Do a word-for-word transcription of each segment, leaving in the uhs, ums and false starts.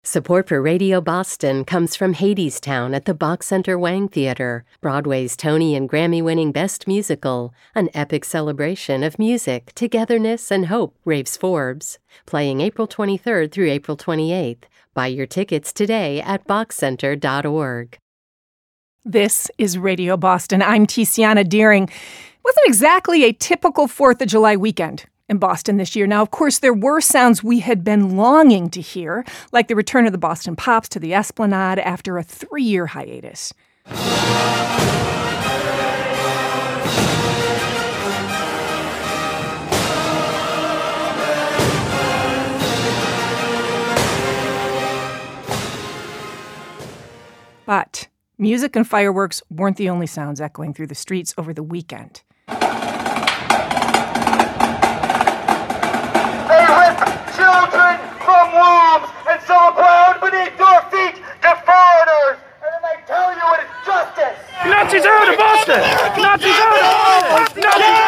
Support for Radio Boston comes from Hadestown at the Bach Center Wang Theater, Broadway's Tony and Grammy-winning Best Musical, an epic celebration of music, togetherness, and hope, raves Forbes. Playing April twenty-third through April twenty-eighth. Buy your tickets today at bach center dot org. This is Radio Boston. I'm Tiziana Deering. It wasn't exactly a typical fourth of July weekend in Boston this year. Now, of course, there were sounds we had been longing to hear, like the return of the Boston Pops to the Esplanade after a three-year hiatus. But music and fireworks weren't the only sounds echoing through the streets over the weekend. Children from wombs and sow ground beneath your feet to foreigners. And then they tell you it is justice. Nazis out of Boston! Nazis out of Boston!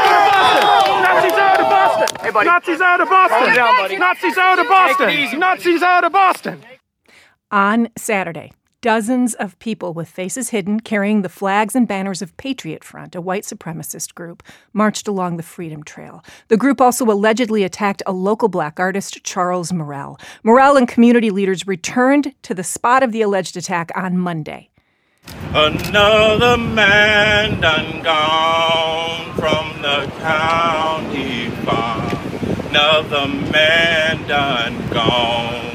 Nazis out of Boston! Nazis out of Boston! Hey, buddy. Nazis out of Boston! Calm down, buddy. Nazis out of Boston! Nazis out of Boston! On Saturday, dozens of people with faces hidden, carrying the flags and banners of Patriot Front, a white supremacist group, marched along the Freedom Trail. The group also allegedly attacked a local black artist, Charles Morrell. Morrell and community leaders returned to the spot of the alleged attack on Monday. Another man done gone from the county farm. Another man done gone.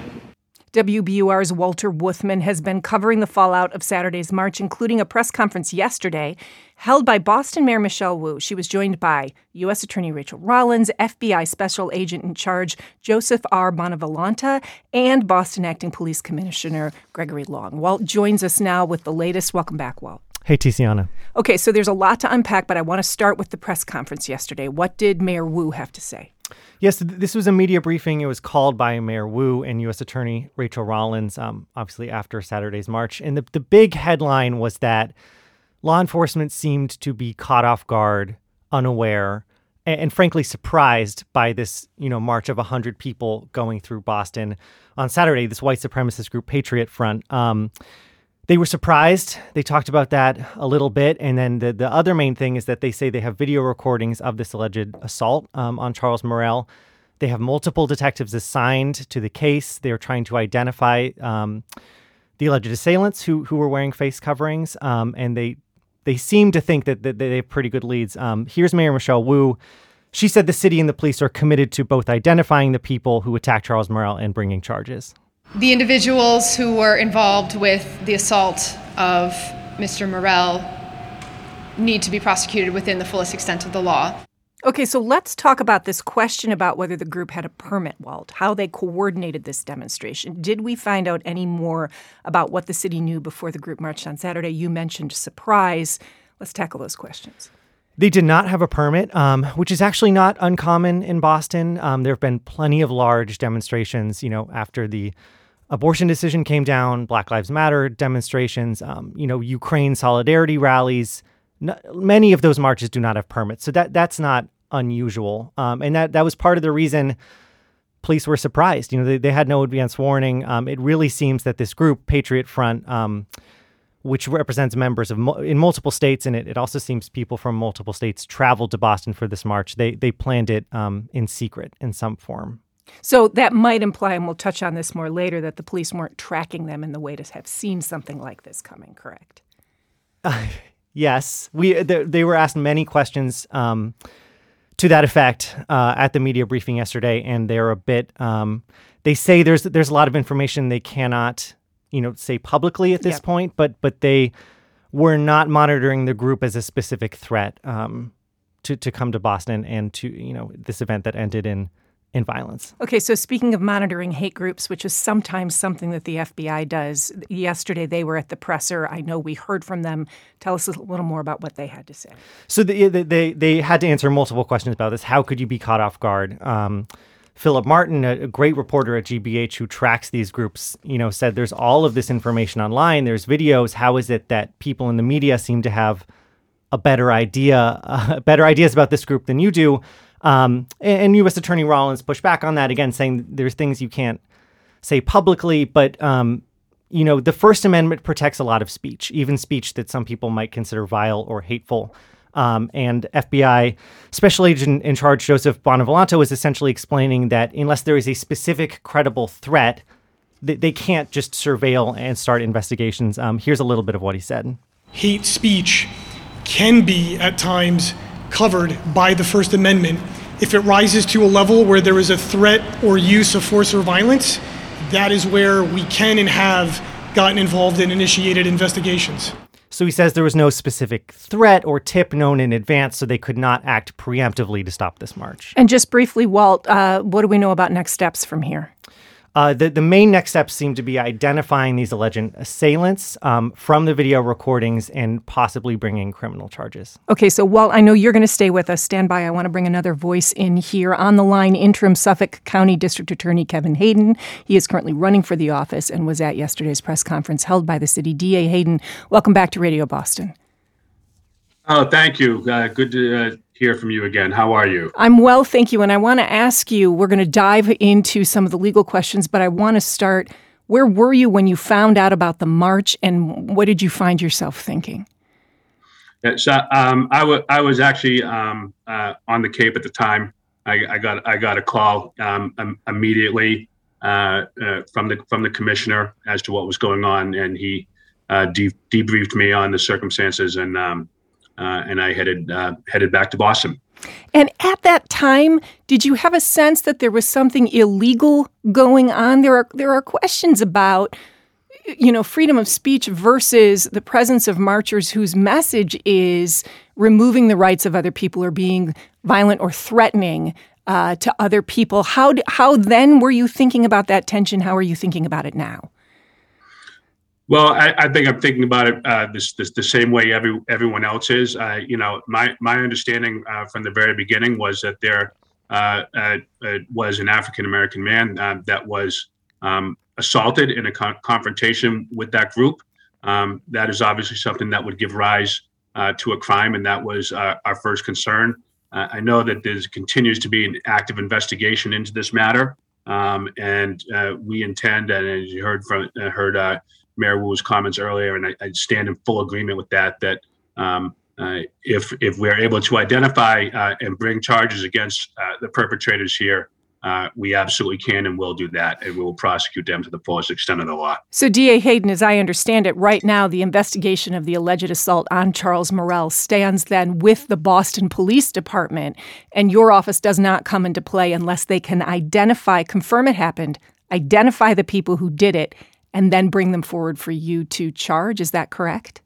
W B U R's Walter Wuthman has been covering the fallout of Saturday's march, including a press conference yesterday held by Boston Mayor Michelle Wu. She was joined by U S Attorney Rachel Rollins, F B I Special Agent in Charge Joseph R. Bonavolonta, and Boston Acting Police Commissioner Gregory Long. Walt joins us now with the latest. Welcome back, Walt. Hey, Tiziana. Okay, so there's a lot to unpack, but I want to start with the press conference yesterday. What did Mayor Wu have to say? Yes, this was a media briefing. It was called by Mayor Wu and U S Attorney Rachel Rollins, um, obviously after Saturday's march. And the, the big headline was that law enforcement seemed to be caught off guard, unaware, and, and frankly surprised by this, you know, march of one hundred people going through Boston on Saturday, this white supremacist group, Patriot Front. Um, They were surprised. They talked about that a little bit. And then the, the other main thing is that they say they have video recordings of this alleged assault um, on Charles Morrell. They have multiple detectives assigned to the case. They're trying to identify um, the alleged assailants who who were wearing face coverings. Um, and they they seem to think that, that they have pretty good leads. Um, here's Mayor Michelle Wu. She said the city and the police are committed to both identifying the people who attacked Charles Morrell and bringing charges. The individuals who were involved with the assault of Mister Morrell need to be prosecuted within the fullest extent of the law. Okay, so let's talk about this question about whether the group had a permit, Walt, how they coordinated this demonstration. Did we find out any more about what the city knew before the group marched on Saturday? You mentioned surprise. Let's tackle those questions. They did not have a permit, um, which is actually not uncommon in Boston. Um, there have been plenty of large demonstrations, you know, after the abortion decision came down, Black Lives Matter demonstrations, um, you know, Ukraine solidarity rallies. No, many of those marches do not have permits. So that that's not unusual. Um, and that, that was part of the reason police were surprised. You know, they, they had no advance warning. Um, it really seems that this group, Patriot Front, um, which represents members of mo- in multiple states, and it, it also seems people from multiple states traveled to Boston for this march. They, they planned it um, in secret in some form. So that might imply, and we'll touch on this more later, that the police weren't tracking them in the way to have seen something like this coming, correct? Uh, yes. we they, they were asked many questions um, to that effect uh, at the media briefing yesterday, and they're a bit, um, they say there's there's a lot of information they cannot, you know, say publicly at this yep. point, but but they were not monitoring the group as a specific threat um, to, to come to Boston and to, you know, this event that ended in in violence. Okay, so speaking of monitoring hate groups, which is sometimes something that the F B I does, yesterday they were at the presser. I know we heard from them. Tell us a little more about what they had to say. So they they, they had to answer multiple questions about this. How could you be caught off guard? Um, Philip Martin, a, a great reporter at G B H who tracks these groups, you know, said there's all of this information online. There's videos. How is it that people in the media seem to have a better idea, uh, better ideas about this group than you do? Um, and, and U S Attorney Rollins pushed back on that again, saying there's things you can't say publicly, but um, you know, the First Amendment protects a lot of speech, even speech that some people might consider vile or hateful. Um, and F B I Special Agent in Charge Joseph Bonavolonto was essentially explaining that unless there is a specific credible threat, th- they can't just surveil and start investigations. Um, here's a little bit of what he said. Hate speech can be at times covered by the First Amendment. If it rises to a level where there is a threat or use of force or violence, that is where we can and have gotten involved and initiated investigations. So he says there was no specific threat or tip known in advance, so they could not act preemptively to stop this march. And just briefly, Walt, uh, what do we know about next steps from here? Uh, the, the main next steps seem to be identifying these alleged assailants um, from the video recordings and possibly bringing criminal charges. Okay, so Walt, I know you're going to stay with us. Stand by. I want to bring another voice in here. On the line, interim Suffolk County District Attorney Kevin Hayden. He is currently running for the office and was at yesterday's press conference held by the city. D A Hayden, welcome back to Radio Boston. Oh, thank you. Uh, good to uh, hear from you again. How are you? I'm well, thank you. And I want to ask you, we're going to dive into some of the legal questions, but I want to start, where were you when you found out about the march, and what did you find yourself thinking? Yeah, so um, I, w- I was actually um, uh, on the Cape at the time. I, I got I got a call um, um, immediately uh, uh, from the from the commissioner as to what was going on, and he uh, de- debriefed me on the circumstances, and um, Uh, and I headed uh, headed back to Boston. And at that time, did you have a sense that there was something illegal going on? There are there are questions about, you know, freedom of speech versus the presence of marchers whose message is removing the rights of other people or being violent or threatening uh, to other people. How how then were you thinking about that tension? How are you thinking about it now? Well, I, I think I'm thinking about it uh, this, this the same way every everyone else is. Uh, you know, my my understanding uh, from the very beginning was that there uh, uh, uh, was an African American man uh, that was um, assaulted in a con- confrontation with that group. Um, that is obviously something that would give rise uh, to a crime, and that was uh, our first concern. Uh, I know that there continues to be an active investigation into this matter, um, and uh, we intend, and as you heard from uh, heard. Uh, Mayor Wu's comments earlier, and I, I stand in full agreement with that, that um, uh, if if we're able to identify uh, and bring charges against uh, the perpetrators here, uh, we absolutely can and will do that, and we will prosecute them to the fullest extent of the law. So, D A Hayden, as I understand it, right now the investigation of the alleged assault on Charles Morrell stands then with the Boston Police Department, and your office does not come into play unless they can identify, confirm it happened, identify the people who did it, and then bring them forward for you to charge. Is that correct?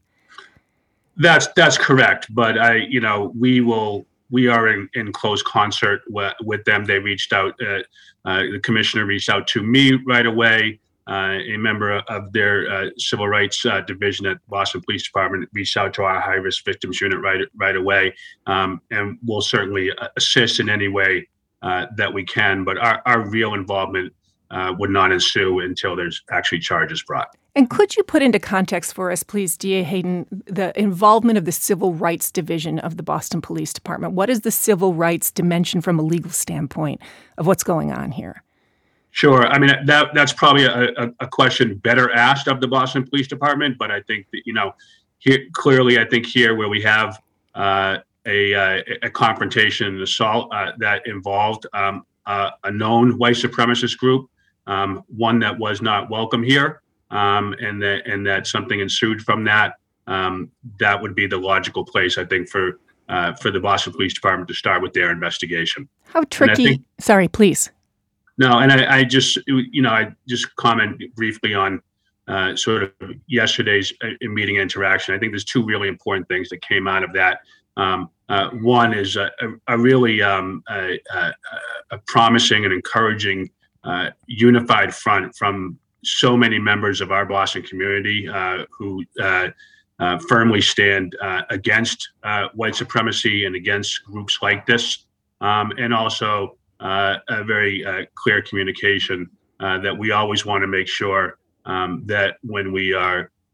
That's that's correct. But I, you know, we will. We are in, in close concert w- with them. They reached out. Uh, uh, the commissioner reached out to me right away. Uh, a member of their uh, civil rights uh, division at Boston Police Department reached out to our high risk victims unit right right away, um, and we'll certainly assist in any way uh, that we can. But our, our real involvement Uh, would not ensue until there's actually charges brought. And could you put into context for us, please, D A Hayden, the involvement of the Civil Rights Division of the Boston Police Department? What is the civil rights dimension from a legal standpoint of what's going on here? Sure. I mean, that that's probably a, a, a question better asked of the Boston Police Department, but I think that, you know, here clearly, I think here where we have uh, a, a, a confrontation, an assault uh, that involved um, uh, a known white supremacist group, Um, one that was not welcome here, um, and that and that something ensued from that. Um, that would be the logical place, I think, for uh, for the Boston Police Department to start with their investigation. How tricky? Think, sorry, please. No, and I, I just you know I just comment briefly on uh, sort of yesterday's meeting interaction. I think there's two really important things that came out of that. Um, uh, one is a, a really um, a, a, a promising and encouraging Uh, unified front from so many members of our Boston community uh, who uh, uh, firmly stand uh, against uh, white supremacy and against groups like this, um, and also uh, a very uh, clear communication uh, that we always want to make sure um, that when we are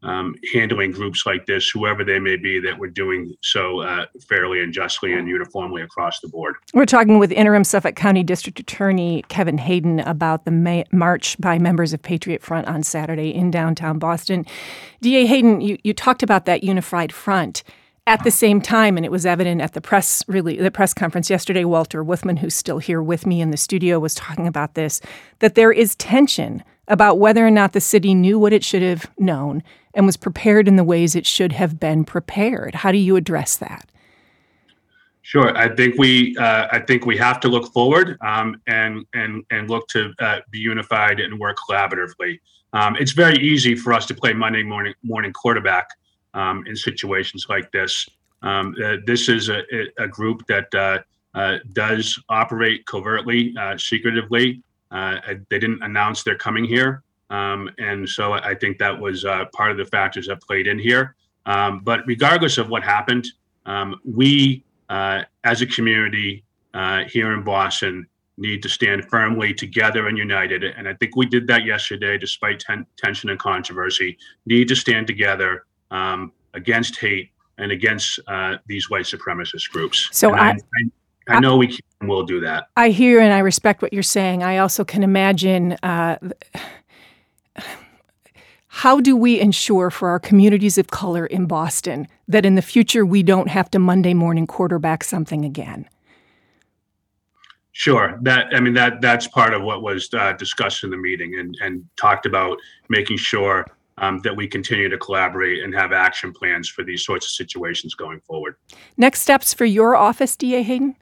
um, handling groups like this, whoever they may be, that we're doing so uh, fairly and justly and uniformly across the board. We're talking with interim Suffolk County District Attorney Kevin Hayden about the May- march by members of Patriot Front on Saturday in downtown Boston. D A Hayden, you, you talked about that unified front. At the same time, and it was evident at the press really the press conference yesterday, Walter Wuthmann, who's still here with me in the studio, was talking about this, that there is tension about whether or not the city knew what it should have known and was prepared in the ways it should have been prepared. How do you address that? Sure. I think we uh, I think we have to look forward um, and and and look to uh, be unified and work collaboratively. Um, it's very easy for us to play Monday morning morning quarterback Um, in situations like this. Um, uh, this is a, a group that uh, uh, does operate covertly, uh, secretively. Uh, they didn't announce they're coming here. Um, and so I think that was uh, part of the factors that played in here. Um, but regardless of what happened, um, we uh, as a community uh, here in Boston need to stand firmly together and united. And I think we did that yesterday, despite ten- tension and controversy, need to stand together Um, against hate and against uh, these white supremacist groups. So I, I, I know we can and will do that. I hear and I respect what you're saying. I also can imagine uh, how do we ensure for our communities of color in Boston that in the future we don't have to Monday morning quarterback something again? Sure. That I mean that that's part of what was uh, discussed in the meeting and and talked about making sure Um, that we continue to collaborate and have action plans for these sorts of situations going forward. Next steps for your office, D A Hayden?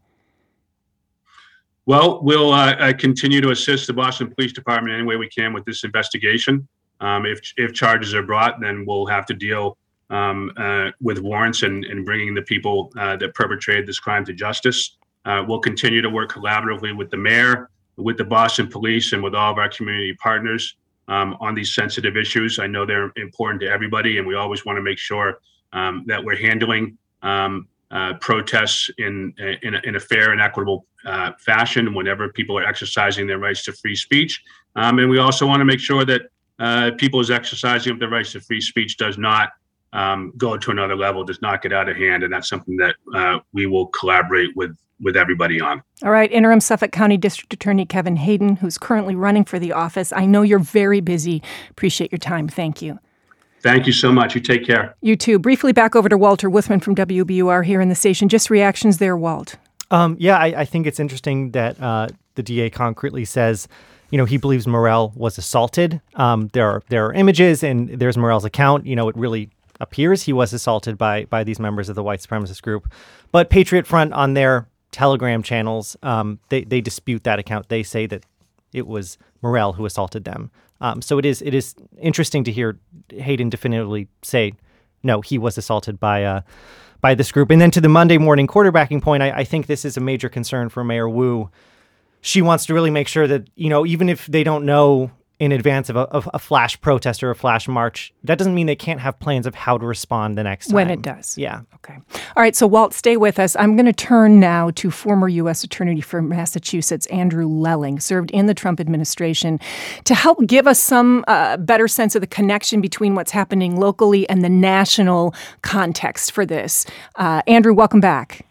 Well, we'll uh, uh, continue to assist the Boston Police Department any way we can with this investigation. Um, if if charges are brought, then we'll have to deal um, uh, with warrants and, and bringing the people uh, that perpetrated this crime to justice. Uh, we'll continue to work collaboratively with the mayor, with the Boston Police, and with all of our community partners Um, on these sensitive issues. I know they're important to everybody, and we always want to make sure um, that we're handling um, uh, protests in in a, in a fair and equitable uh, fashion whenever people are exercising their rights to free speech. Um, and we also want to make sure that uh, people's exercising of their rights to free speech does not um, go to another level, does not get out of hand, and that's something that uh, we will collaborate with with everybody on. All right, interim Suffolk County District Attorney Kevin Hayden, who's currently running for the office. I know you're very busy. Appreciate your time. Thank you. Thank you so much. You take care. You too. Briefly back over to Walter Wuthmann from W B U R here in the station. Just reactions there, Walt. Um, yeah, I, I think it's interesting that uh, the D A concretely says, you know, he believes Morell was assaulted. Um, there are there are images, and there's Morell's account. You know, it really appears he was assaulted by by these members of the white supremacist group. But Patriot Front on their Telegram channels, um, they they dispute that account. They say that it was Morell who assaulted them. Um, so it is it is interesting to hear Hayden definitively say, no, he was assaulted by uh, by this group. And then to the Monday morning quarterbacking point, I, I think this is a major concern for Mayor Wu. She wants to really make sure that, you know, even if they don't know in advance of a, of a flash protest or a flash march, that doesn't mean they can't have plans of how to respond the next time. When it does. Yeah. Okay. All right. So, Walt, stay with us. I'm going to turn now to former U S Attorney for Massachusetts, Andrew Lelling, served in the Trump administration, to help give us some uh, better sense of the connection between what's happening locally and the national context for this. Uh, Andrew, welcome back.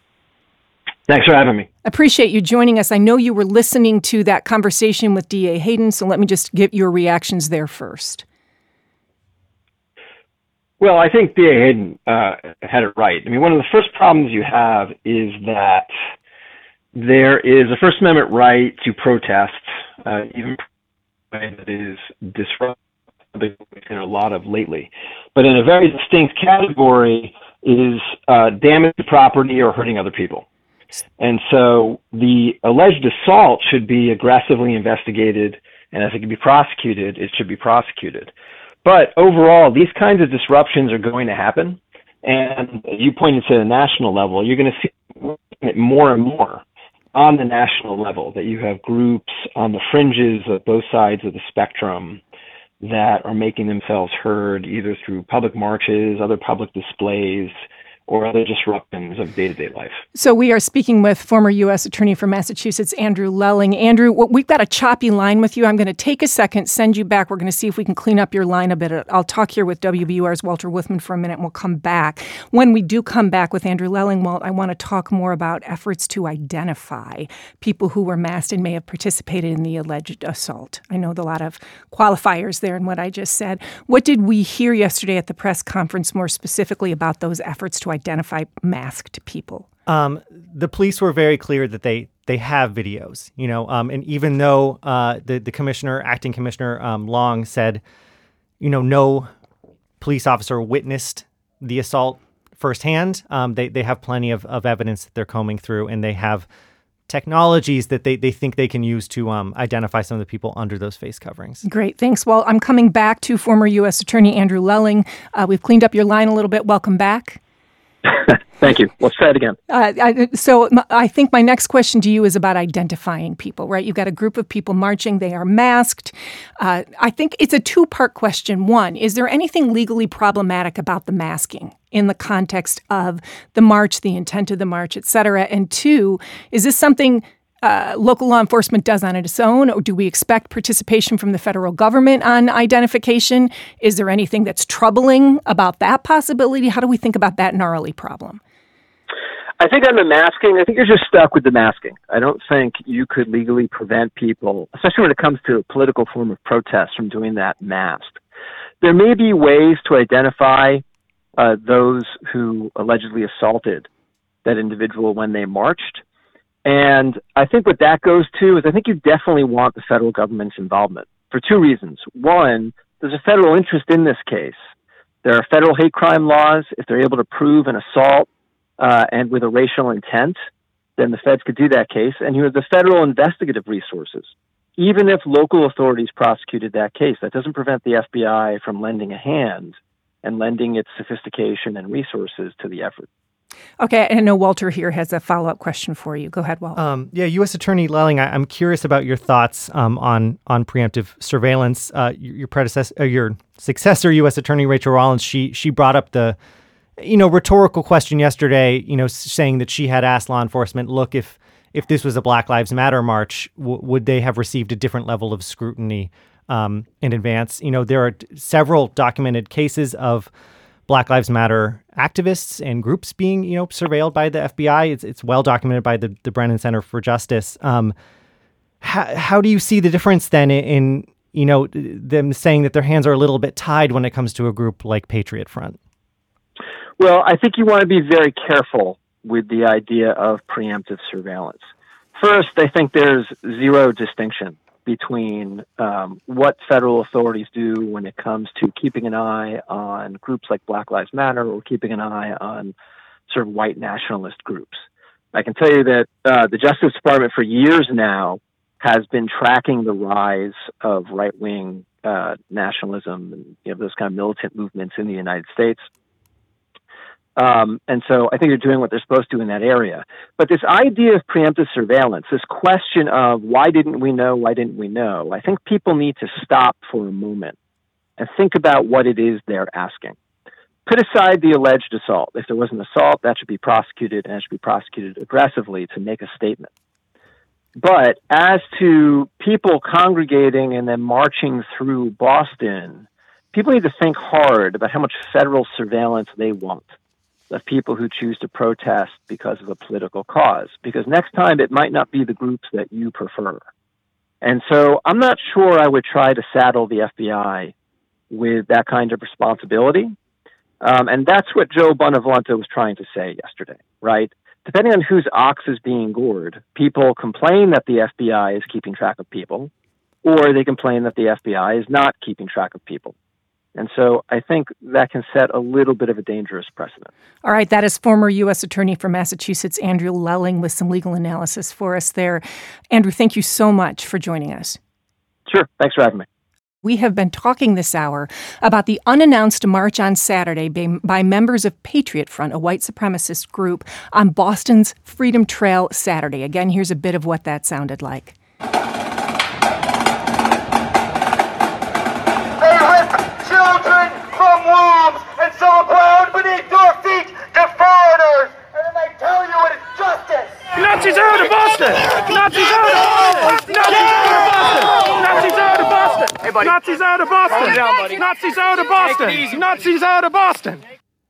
Thanks for having me. Appreciate you joining us. I know you were listening to that conversation with D A Hayden, so let me just get your reactions there first. Well, I think D A Hayden uh, had it right. I mean, one of the first problems you have is that there is a First Amendment right to protest, uh, even that is disruptive in a lot of lately. But in a very distinct category is uh, damage to property or hurting other people. And so the alleged assault should be aggressively investigated, and if it can be prosecuted, it should be prosecuted. But overall, these kinds of disruptions are going to happen. And as you pointed to the national level, you're going to see it more and more on the national level, that you have groups on the fringes of both sides of the spectrum that are making themselves heard either through public marches, other public displays, or other disruptions of day-to-day life. So we are speaking with former U S Attorney for Massachusetts, Andrew Lelling. Andrew, we've got a choppy line with you. I'm going to take a second, send you back. We're going to see if we can clean up your line a bit. I'll talk here with W B U R's Walter Wuthmann for a minute, and we'll come back. When we do come back with Andrew Lelling, well, I want to talk more about efforts to identify people who were masked and may have participated in the alleged assault. I know a lot of qualifiers there in what I just said. What did we hear yesterday at the press conference more specifically about those efforts to identify masked people? Um, the police were very clear that they they have videos, you know, um, and even though uh, the the commissioner, acting commissioner um, Long said, you know, no police officer witnessed the assault firsthand, um, they they have plenty of, of evidence that they're combing through, and they have technologies that they, they think they can use to um, identify some of the people under those face coverings. Great, thanks. Well, I'm coming back to former U S Attorney Andrew Lelling. Uh, we've cleaned up your line a little bit. Welcome back. Thank you. Let's try it again. Uh, I, so I think my next question to you is about identifying people, right? You've got a group of people marching. They are masked. Uh, I think it's a two-part question. One, is there anything legally problematic about the masking in the context of the march, the intent of the march, et cetera? And two, is this something Uh, local law enforcement does on its own, or do we expect participation from the federal government on identification? Is there anything that's troubling about that possibility? How do we think about that gnarly problem? I think on the masking, I think you're just stuck with the masking. I don't think you could legally prevent people, especially when it comes to a political form of protest, from doing that masked. There may be ways to identify uh, those who allegedly assaulted that individual when they marched. And I think what that goes to is I think you definitely want the federal government's involvement for two reasons. One, there's a federal interest in this case. There are federal hate crime laws. If they're able to prove an assault uh, and with a racial intent, then the feds could do that case. And you have the federal investigative resources. Even if local authorities prosecuted that case, that doesn't prevent the F B I from lending a hand and lending its sophistication and resources to the effort. Okay, I know Walter here has a follow-up question for you. Go ahead, Walter. Um, yeah, U S Attorney Lelling, I, I'm curious about your thoughts um, on on preemptive surveillance. Uh, your, your predecessor, uh, your successor, U S Attorney Rachel Rollins, she she brought up the, you know, rhetorical question yesterday, you know, saying that she had asked law enforcement, look, if if this was a Black Lives Matter march, w- would they have received a different level of scrutiny um, in advance? You know, there are several documented cases of Black Lives Matter activists and groups being, you know, surveilled by the F B I. It's it's well documented by the, the Brennan Center for Justice. Um, how, how do you see the difference then in, in, you know, them saying that their hands are a little bit tied when it comes to a group like Patriot Front? Well, I think you want to be very careful with the idea of preemptive surveillance. First, I think there's zero distinction between um, what federal authorities do when it comes to keeping an eye on groups like Black Lives Matter or keeping an eye on sort of white nationalist groups. I can tell you that uh, the Justice Department for years now has been tracking the rise of right-wing uh, nationalism and, you know, those kind of militant movements in the United States. Um, and so I think they're doing what they're supposed to in that area. But this idea of preemptive surveillance, this question of why didn't we know, why didn't we know, I think people need to stop for a moment and think about what it is they're asking. Put aside the alleged assault. If there was an assault, that should be prosecuted, and it should be prosecuted aggressively to make a statement. But as to people congregating and then marching through Boston, people need to think hard about how much federal surveillance they want of people who choose to protest because of a political cause, because next time it might not be the groups that you prefer. And so I'm not sure I would try to saddle the F B I with that kind of responsibility. Um, and that's what Joe Bonavolonta was trying to say yesterday, right? Depending on whose ox is being gored, people complain that the F B I is keeping track of people, or they complain that the F B I is not keeping track of people. And so I think that can set a little bit of a dangerous precedent. All right, that is former U S Attorney for Massachusetts, Andrew Lelling, with some legal analysis for us there. Andrew, thank you so much for joining us. Sure. Thanks for having me. We have been talking this hour about the unannounced march on Saturday by, by members of Patriot Front, a white supremacist group, on Boston's Freedom Trail Saturday. Again, here's a bit of what that sounded like. Children from wombs and some ground beneath your feet to fall. Boston! Nazis out of Boston! Nazis out of Boston! Nazis out of Boston! Hey, buddy. Nazis out of Boston! Calm down, buddy. Nazis out of Boston! Nazis out of Boston!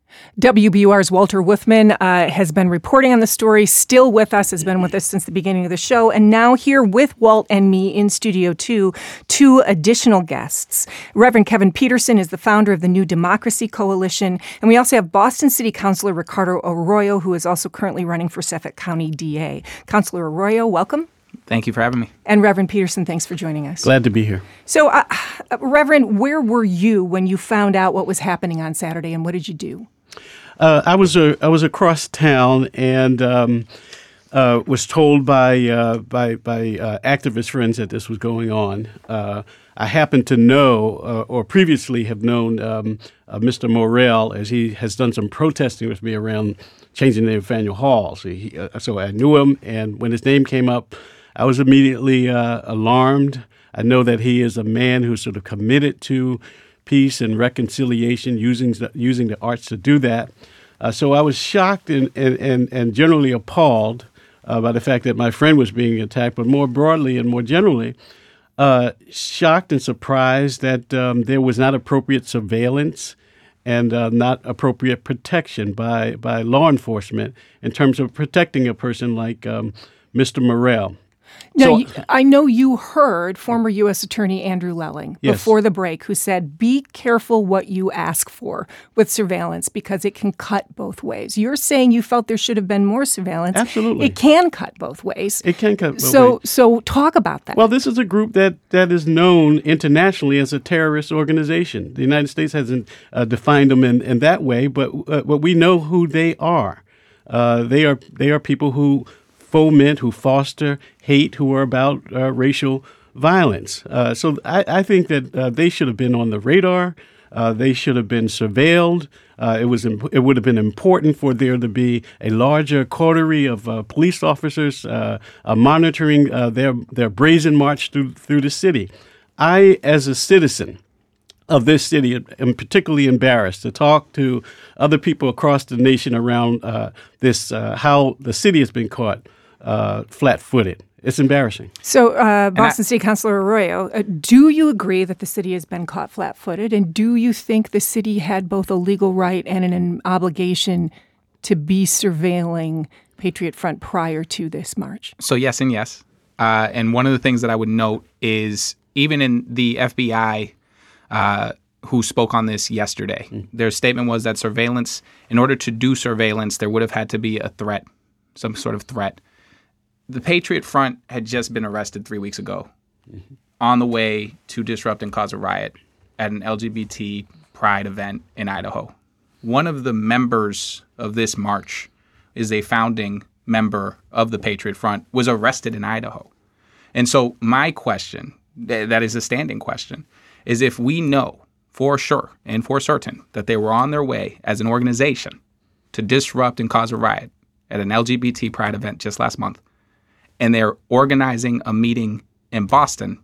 W B U R's Walter Wuthmann uh, has been reporting on the story, still with us, has been with us since the beginning of the show, and now here with Walt and me in Studio two, two additional guests. Reverend Kevin Peterson is the founder of the New Democracy Coalition, and we also have Boston City Councilor Ricardo Arroyo, who is also currently running for Suffolk County D A. Councilor Arroyo, welcome. Thank you for having me. And Reverend Peterson, thanks for joining us. Glad to be here. So, uh, Reverend, where were you when you found out what was happening on Saturday, and what did you do? Uh, I was uh, I was across town and um, uh, was told by uh, by by uh, activist friends that this was going on. Uh, I happened to know, uh, or previously have known, um, uh, Mister Morrell, as he has done some protesting with me around changing the Nathaniel Hall. So, he, uh, so I knew him, and when his name came up, I was immediately uh, alarmed. I know that he is a man who's sort of committed to peace and reconciliation, using the, using the arts to do that. Uh, so I was shocked and and, and, and generally appalled uh, by the fact that my friend was being attacked, but more broadly and more generally, uh, shocked and surprised that um, there was not appropriate surveillance and uh, not appropriate protection by, by law enforcement in terms of protecting a person like um, Mister Morrell. Now, So- you, I know you heard former U S Attorney Andrew Lelling Yes. before the break, who said, be careful what you ask for with surveillance because it can cut both ways. You're saying you felt there should have been more surveillance. Absolutely. It can cut both ways. It can cut both so, ways. So talk about that. Well, this is a group that, that is known internationally as a terrorist organization. The United States hasn't uh, defined them in, in that way, but uh, but we know who they are. Uh, they are they are people who foment, who foster hate, who are about uh, racial violence. Uh, so I, I think that uh, they should have been on the radar. Uh, they should have been surveilled. Uh, it was imp- it would have been important for there to be a larger coterie of uh, police officers uh, uh, monitoring uh, their their brazen march through through the city. I, as a citizen of this city, am particularly embarrassed to talk to other people across the nation around uh, this uh, how the city has been caught uh, flat-footed. It's embarrassing. So, uh, Boston City Councilor Arroyo, uh, do you agree that the city has been caught flat-footed? And do you think the city had both a legal right and an obligation to be surveilling Patriot Front prior to this march? So yes and yes. Uh, and one of the things that I would note is even in the F B I uh, who spoke on this yesterday, mm. their statement was that surveillance, in order to do surveillance, there would have had to be a threat, some sort of threat. The Patriot Front had just been arrested three weeks ago mm-hmm. on the way to disrupt and cause a riot at an L G B T pride event in Idaho. One of the members of this march is a founding member of the Patriot Front, was arrested in Idaho. And so my question, th- that is a standing question, is if we know for sure and for certain that they were on their way as an organization to disrupt and cause a riot at an L G B T pride event just last month, and they're organizing a meeting in Boston,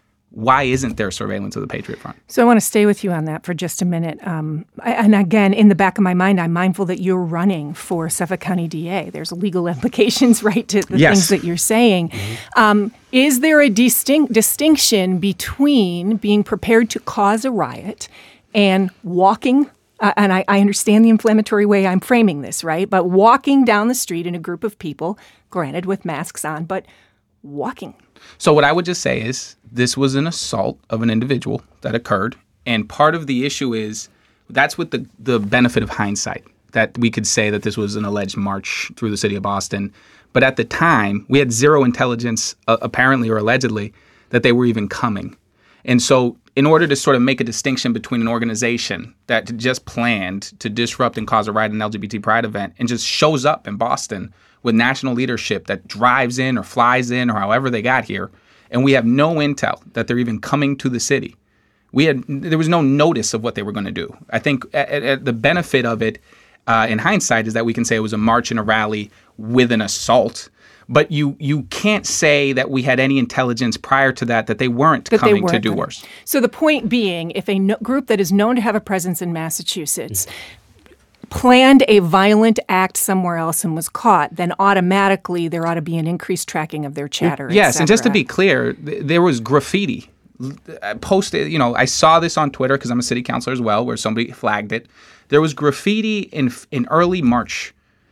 why isn't there surveillance of the Patriot Front? So I want to stay with you on that for just a minute. Um, I, and again, in the back of my mind, I'm mindful that you're running for Suffolk County D A. There's legal implications, right, to the Yes. things that you're saying. Mm-hmm. Um, is there a distinct distinction between being prepared to cause a riot and walking? Uh, and I, I understand the inflammatory way I'm framing this, right? But walking down the street in a group of people, granted with masks on, but walking. So what I would just say is this was an assault of an individual that occurred. And part of the issue is that's with the, the benefit of hindsight, that we could say that this was an alleged march through the city of Boston. But at the time, we had zero intelligence, uh, apparently or allegedly, that they were even coming. And so in order to sort of make a distinction between an organization that just planned to disrupt and cause a riot at an L G B T pride event and just shows up in Boston with national leadership that drives in or flies in or however they got here, and we have no intel that they're even coming to the city. We had there was no notice of what they were going to do. I think at, at the benefit of it uh, in hindsight is that we can say it was a march and a rally with an assault. But you you can't say that we had any intelligence prior to that that they weren't That they coming weren't to do gonna- worse. So the point being, if a no- group that is known to have a presence in Massachusetts planned a violent act somewhere else and was caught, then automatically there ought to be an increased tracking of their chatter. Yes, and just to be clear, th- there was graffiti posted. You know, I saw this on Twitter because I'm a city councilor as well, where somebody flagged it. There was graffiti in in early March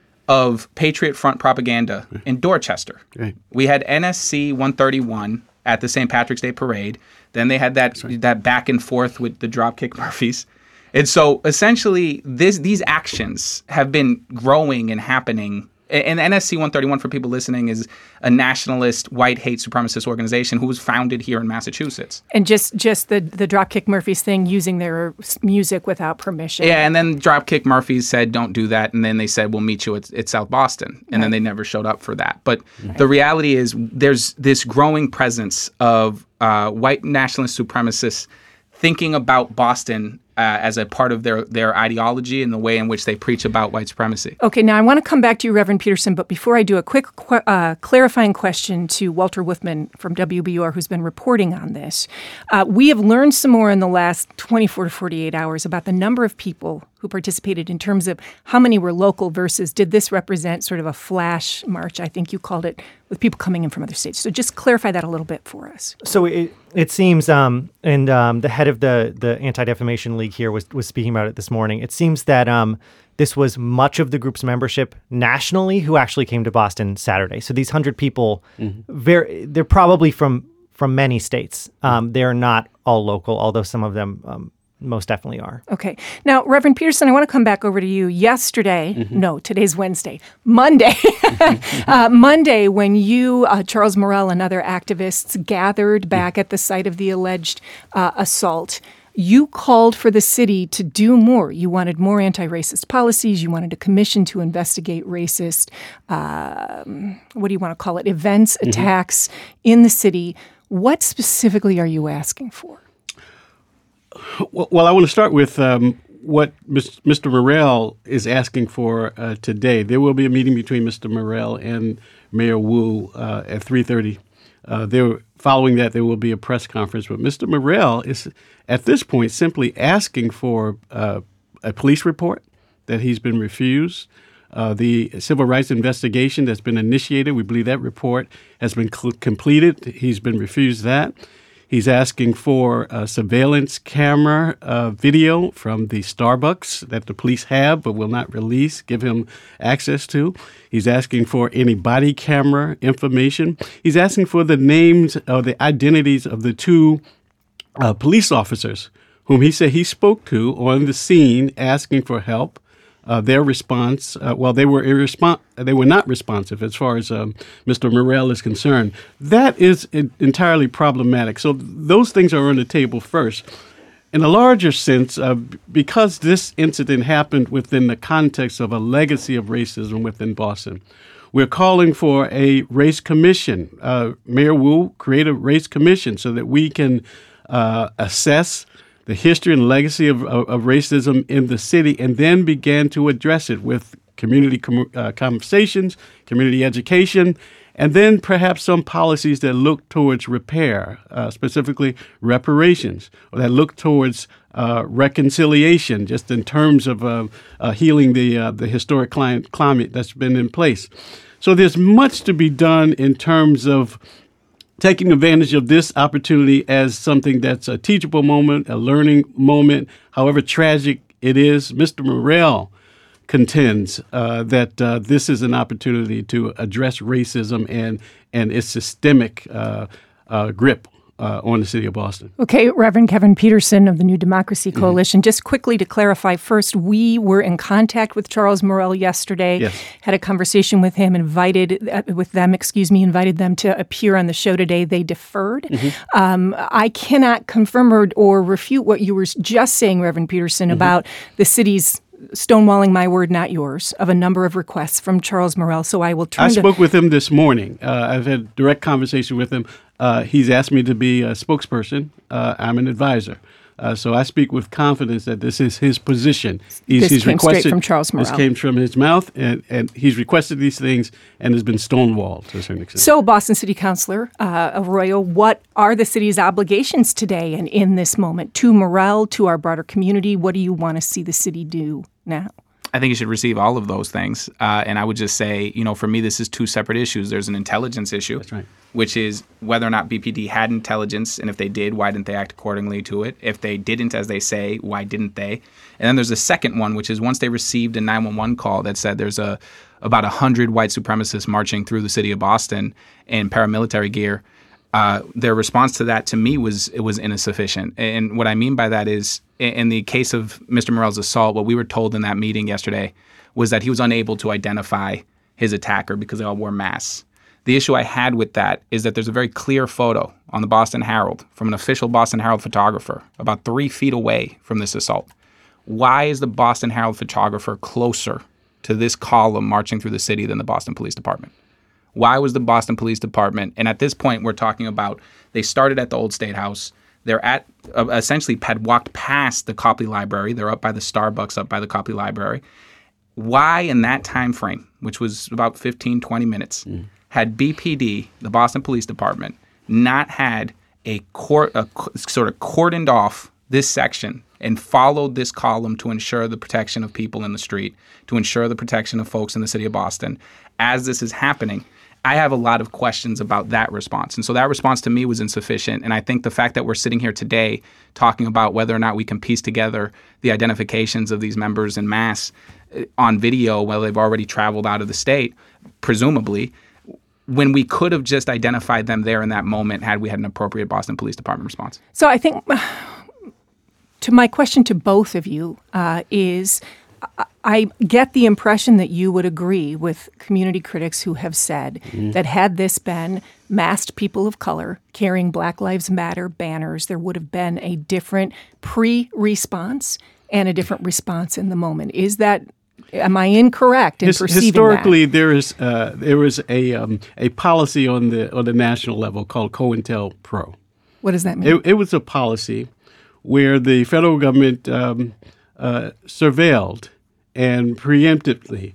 of Patriot Front propaganda in Dorchester. Right. We had N S C one thirty-one at the Saint Patrick's Day Parade. Then they had that right. that back and forth with the Dropkick Murphys. And so essentially this these actions have been growing and happening. And N S C one thirty-one, for people listening, is a nationalist, white hate supremacist organization who was founded here in Massachusetts. And just, just the, the Dropkick Murphys thing, using their music without permission. Yeah, and then Dropkick Murphys said, don't do that. And then they said, we'll meet you at, at South Boston. And right. then they never showed up for that. But right. the reality is there's this growing presence of uh, white nationalist supremacists thinking about Boston Uh, as a part of their, their ideology and the way in which they preach about white supremacy. Okay, now I want to come back to you, Reverend Peterson, but before I do, a quick qu- uh, clarifying question to Walter Wuthmann from W B U R, who's been reporting on this. Uh, we have learned some more in the last twenty-four to forty-eight hours about the number of people who participated in terms of how many were local versus did this represent sort of a flash march, I think you called it, with people coming in from other states. So just clarify that a little bit for us. So it it seems, um, and um, the head of the, the Anti-Defamation League here was, was speaking about it this morning. It seems that um, this was much of the group's membership nationally who actually came to Boston Saturday. So these hundred people, mm-hmm. very, they're probably from, from many states. Um, they're not all local, although some of them um, most definitely are. Okay. Now, Reverend Peterson, I want to come back over to you. Yesterday, mm-hmm. no, today's Wednesday, Monday, uh, Monday, when you, uh, Charles Morrell, and other activists gathered back at the site of the alleged uh, assault, you called for the city to do more. You wanted more anti-racist policies. You wanted a commission to investigate racist, uh, what do you want to call it, events, mm-hmm. attacks in the city. What specifically are you asking for? Well, I want to start with um, what Mister Morrell is asking for uh, today. There will be a meeting between Mister Morrell and Mayor Wu uh, at three thirty. Uh, there, following that, there will be a press conference. But Mister Morrell is, at this point, simply asking for uh, a police report that he's been refused. Uh, the civil rights investigation that's been initiated, we believe that report has been cl- completed. He's been refused that. He's asking for a surveillance camera uh, video from the Starbucks that the police have but will not release, give him access to. He's asking for any body camera information. He's asking for the names or the identities of the two uh, police officers whom he said he spoke to on the scene asking for help. Uh, their response, uh, well, they were irrespons- they were not responsive as far as um, Mister Morrell is concerned. That is in- entirely problematic. So th- those things are on the table first. In a larger sense, uh, because this incident happened within the context of a legacy of racism within Boston, we're calling for a race commission. Uh, Mayor Wu create a race commission so that we can uh, assess the history and legacy of, of, of racism in the city, and then began to address it with community com- uh, conversations, community education, and then perhaps some policies that look towards repair, uh, specifically reparations, or that look towards uh, reconciliation, just in terms of uh, uh, healing the uh, the historic climate, climate that's been in place. So there's much to be done in terms of taking advantage of this opportunity as something that's a teachable moment, a learning moment, however tragic it is. Mister Morrell contends uh, that uh, this is an opportunity to address racism and, and its systemic uh, uh, grip uh, on the city of Boston. Okay, Reverend Kevin Peterson of the New Democracy Coalition. Mm-hmm. Just quickly to clarify, first, we were in contact with Charles Morrell yesterday, yes. had a conversation with him, invited uh, with them, excuse me, invited them to appear on the show today. They deferred. Mm-hmm. Um, I cannot confirm or, or refute what you were just saying, Reverend Peterson, mm-hmm. about the city's stonewalling, my word, not yours, of a number of requests from Charles Morrell. So I will turn I to... spoke with him this morning. Uh, I've had direct conversation with him. Uh, he's asked me to be a spokesperson. Uh, I'm an advisor. Uh, so I speak with confidence that this is his position. He's, this he's came requested, straight from Charles Morrell. This came from his mouth, and, and he's requested these things and has been stonewalled to a certain extent. So, Boston City Councilor uh, Arroyo, what are the city's obligations today and in this moment to Morrell, to our broader community? What do you want to see the city do now? I think he should receive all of those things. Uh, and I would just say, you know, for me, this is two separate issues. There's an intelligence issue, That's right. which is whether or not B P D had intelligence, and if they did, why didn't they act accordingly to it? If they didn't, as they say, why didn't they? And then there's a second one, which is once they received a nine one one call that said there's a about one hundred white supremacists marching through the city of Boston in paramilitary gear, uh, their response to that, to me, was it was insufficient. And what I mean by that is, in the case of Mister Morell's assault, what we were told in that meeting yesterday was that he was unable to identify his attacker because they all wore masks. The issue I had with that is that there's a very clear photo on the Boston Herald from an official Boston Herald photographer about three feet away from this assault. Why is the Boston Herald photographer closer to this column marching through the city than the Boston Police Department? Why was the Boston Police Department, and at this point we're talking about, they started at the Old State House, they're at, uh, essentially had walked past the Copley Library, they're up by the Starbucks up by the Copley Library. Why in that time frame, which was about fifteen, twenty minutes, mm. had B P D, the Boston Police Department, not had a, cor- a sort of cordoned off this section and followed this column to ensure the protection of people in the street, to ensure the protection of folks in the city of Boston, as this is happening? I have a lot of questions about that response. And so that response to me was insufficient. And I think the fact that we're sitting here today talking about whether or not we can piece together the identifications of these members en masse on video, whether they've already traveled out of the state, presumably, when we could have just identified them there in that moment had we had an appropriate Boston Police Department response. So I think, to my question to both of you uh, is, I get the impression that you would agree with community critics who have said mm. that had this been masked people of color carrying Black Lives Matter banners, there would have been a different pre-response and a different response in the moment. Is that, am I incorrect in His, perceiving historically, that? there is uh, there was a um, a policy on the on the national level called COINTELPRO. What does that mean? It, it was a policy where the federal government um, uh, surveilled and preemptively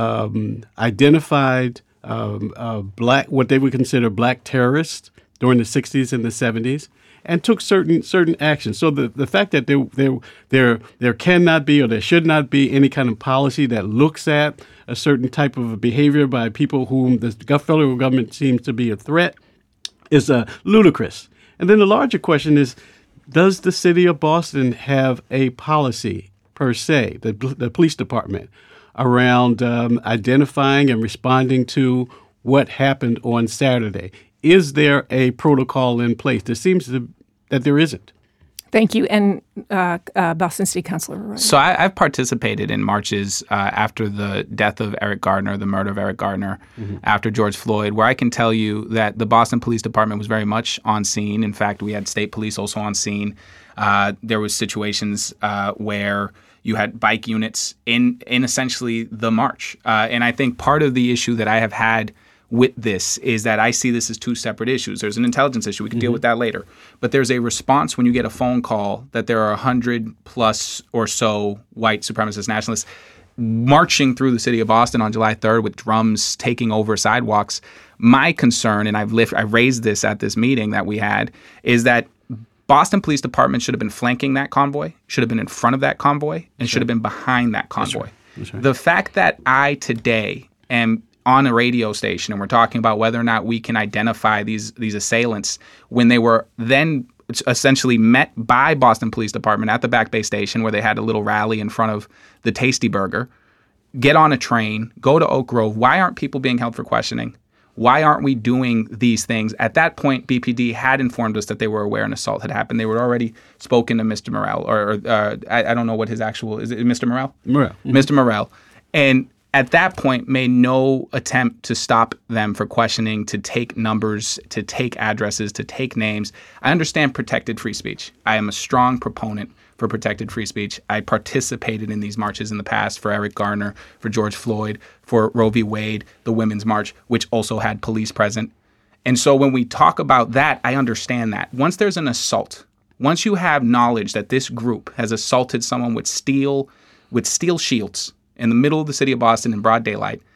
um, identified um, uh, black, what they would consider black terrorists during the sixties and the seventies, and took certain certain actions. So the, the fact that there there there there cannot be or there should not be any kind of policy that looks at a certain type of behavior by people whom the federal government seems to be a threat is uh, ludicrous. And then the larger question is, does the city of Boston have a policy per se, the, the police department, around um, identifying and responding to what happened on Saturday? Is there a protocol in place? There seems to, that there isn't. Thank you. And uh, uh, Boston City Councilor Arroyo. So I, I've participated in marches uh, after the death of Eric Gardner, the murder of Eric Gardner, mm-hmm. after George Floyd, where I can tell you that the Boston Police Department was very much on scene. In fact, we had state police also on scene. Uh, there was situations uh, where you had bike units in in essentially the march. Uh, and I think part of the issue that I have had with this is that I see this as two separate issues. There's an intelligence issue. We can mm-hmm. deal with that later. But there's a response when you get a phone call that there are one hundred plus or so white supremacist nationalists marching through the city of Boston on July third with drums taking over sidewalks. My concern, and I've lift, I raised this at this meeting that we had, is that Boston Police Department should have been flanking that convoy, should have been in front of that convoy, and should have been behind that convoy. That's right. That's right. The fact that I today am on a radio station and we're talking about whether or not we can identify these these assailants when they were then essentially met by Boston Police Department at the Back Bay Station where they had a little rally in front of the Tasty Burger, get on a train, go to Oak Grove. Why aren't people being held for questioning? Why aren't we doing these things? At that point, B P D had informed us that they were aware an assault had happened. They were already spoken to Mister Morell, or, or uh, I, I don't know what his actual, is it Mister Morell? Morell. Mm-hmm. Mister Morell. And at that point, made no attempt to stop them for questioning, to take numbers, to take addresses, to take names. I understand protected free speech. I am a strong proponent for protected free speech. I participated in these marches in the past for Eric Garner, for George Floyd, for Roe v. Wade, the Women's March, which also had police present. And so when we talk about that, I understand that. Once there's an assault, once you have knowledge that this group has assaulted someone with steel, with steel shields in the middle of the city of Boston in broad daylight,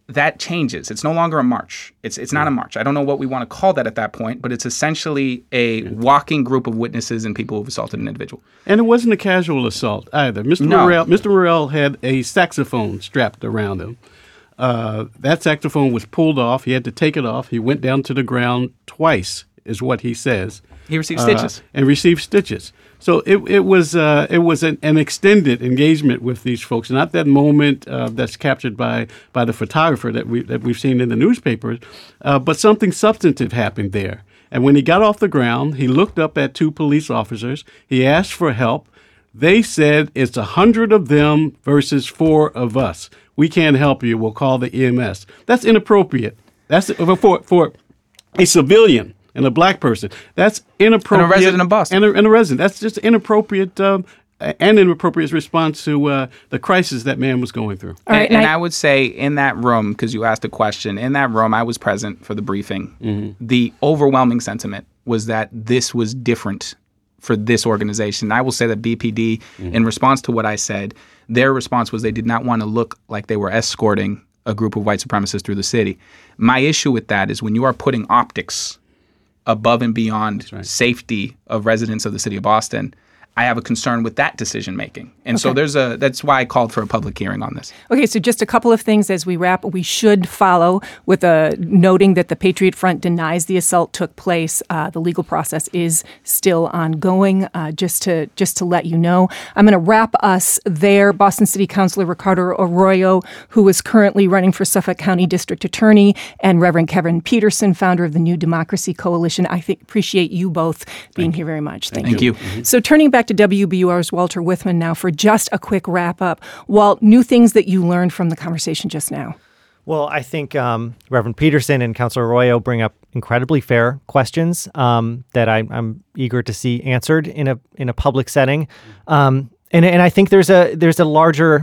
that changes. It's no longer a march. It's it's not a march. I don't know what we want to call that at that point, but it's essentially a walking group of witnesses and people who've assaulted an individual. And it wasn't a casual assault either. Mister No. Morrell, Mister Morrell had a saxophone strapped around him. Uh, that saxophone was pulled off. He had to take it off. He went down to the ground twice, is what he says. He received Uh, stitches. and received stitches. So it it was uh, it was an, an extended engagement with these folks, not that moment uh, that's captured by by the photographer that we that we've seen in the newspapers, uh, but something substantive happened there. And when he got off the ground, he looked up at two police officers. He asked for help. They said it's a hundred of them versus four of us. We can't help you. We'll call the E M S. That's inappropriate. That's for for a civilian. And a black person. That's inappropriate. And a resident of Boston. And a, and a resident. That's just inappropriate um, and inappropriate response to uh, the crisis that man was going through. And, and, and I, I would say in that room, because you asked a question, in that room, I was present for the briefing. Mm-hmm. The overwhelming sentiment was that this was different for this organization. I will say that B P D, mm-hmm. in response to what I said, their response was they did not want to look like they were escorting a group of white supremacists through the city. My issue with that is when you are putting optics above and beyond right. safety of residents of the city of Boston, I have a concern with that decision making. And okay. so there's a that's why I called for a public hearing on this. Okay, so just a couple of things as we wrap. We should follow with a noting that the Patriot Front denies the assault took place. Uh, the legal process is still ongoing. Uh, just to just to let you know, I'm going to wrap us there. Boston City Councilor Ricardo Arroyo, who is currently running for Suffolk County District Attorney, and Reverend Kevin Peterson, founder of the New Democracy Coalition. I think appreciate you both being Thank here very much. Thank, Thank you. you. Mm-hmm. So turning back to W B U R's Walter Withman now for just a quick wrap up. Walt, new things that you learned from the conversation just now. Well, I think um, Reverend Peterson and Councilor Arroyo bring up incredibly fair questions um, that I, I'm eager to see answered in a in a public setting, um, and and I think there's a there's a larger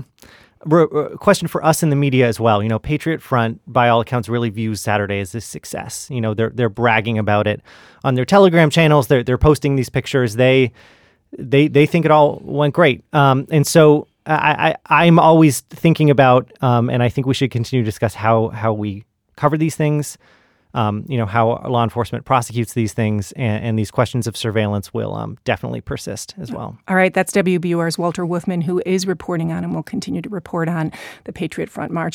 re- question for us in the media as well. You know, Patriot Front, by all accounts, really views Saturday as a success. You know, they're they're bragging about it on their Telegram channels. They're they're posting these pictures. They They they think it all went great, um, and so I, I I'm always thinking about, um, and I think we should continue to discuss how how we cover these things, um, you know, how law enforcement prosecutes these things, and, and these questions of surveillance will um, definitely persist as well. All right, that's W B U R's Walter Withman, who is reporting on and will continue to report on the Patriot Front March.